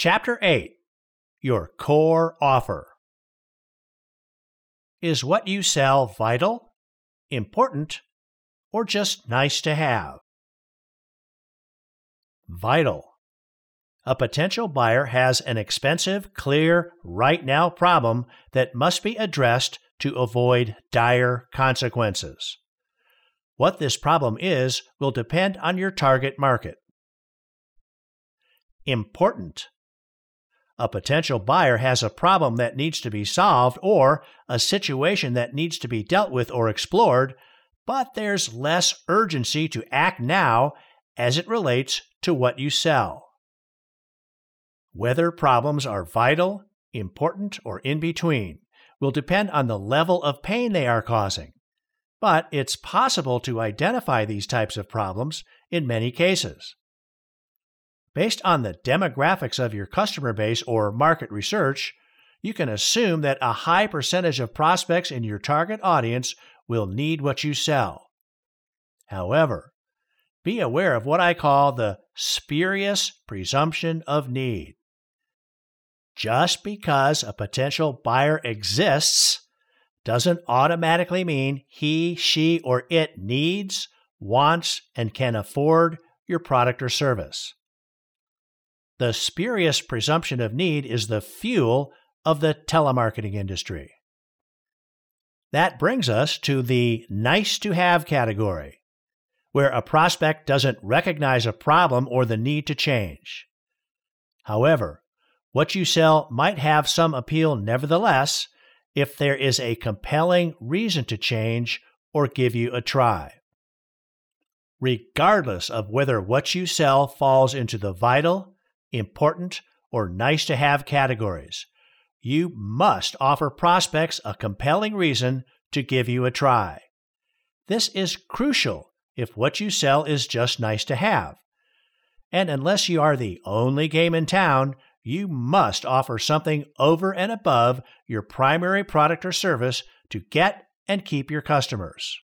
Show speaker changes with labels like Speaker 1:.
Speaker 1: Chapter 8. Your Core Offer. Is what you sell vital, important, or just nice to have? Vital. A potential buyer has an expensive, clear, right now problem that must be addressed to avoid dire consequences. What this problem is will depend on your target market. Important. A potential buyer has a problem that needs to be solved or a situation that needs to be dealt with or explored, but there's less urgency to act now as it relates to what you sell. Whether problems are vital, important, or in between will depend on the level of pain they are causing, but it's possible to identify these types of problems in many cases. Based on the demographics of your customer base or market research, you can assume that a high percentage of prospects in your target audience will need what you sell. However, be aware of what I call the spurious presumption of need. Just because a potential buyer exists doesn't automatically mean he, she, or it needs, wants, and can afford your product or service. The spurious presumption of need is the fuel of the telemarketing industry. That brings us to the nice-to-have category, where a prospect doesn't recognize a problem or the need to change. However, what you sell might have some appeal nevertheless if there is a compelling reason to change or give you a try. Regardless of whether what you sell falls into the vital, important, or nice-to-have categories, you must offer prospects a compelling reason to give you a try. This is crucial if what you sell is just nice to have. And unless you are the only game in town, you must offer something over and above your primary product or service to get and keep your customers.